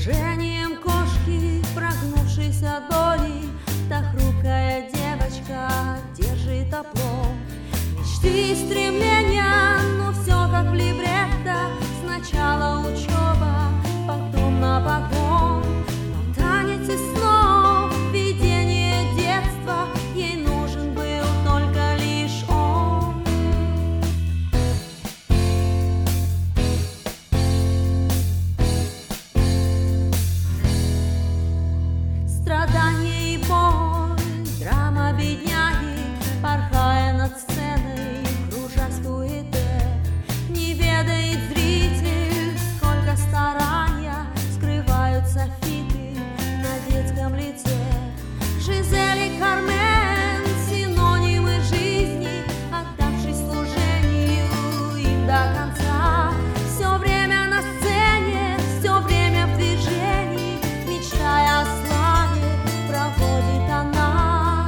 Движением кошки, прогнувшейся доли, та хрупкая девочка держит оплом. Мечты и стремления, но все как в либретто. Сначала учеба, потом на поклон. Но танец и снов, видение детства, ей нужен был только лишь он. Страдания и боль, драма бедняги, порхая над сценой, кружась в суете. Не ведает зритель, сколько старания скрывают софиты на детском лице. Жизель и Кармен — синонимы жизни, отдавшись служению им до конца. Все время на сцене, все время в движении, мечтая о славе, проводит она.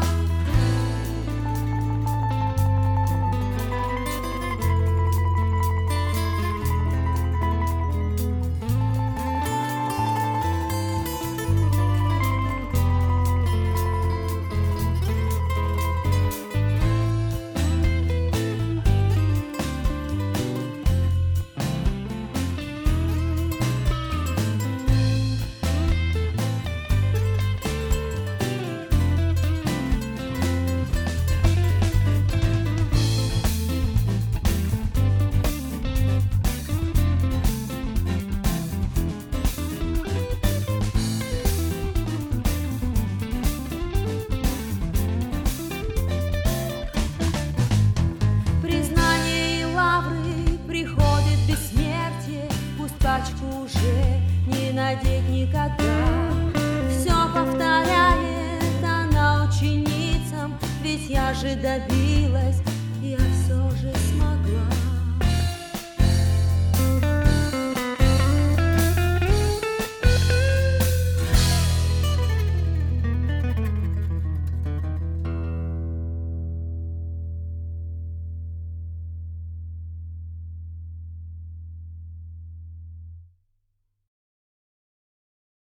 Приходит бессмертие, пусть пачку уже не надеть никогда. Все повторяет она ученицам, ведь я же добилась, я все же смогла.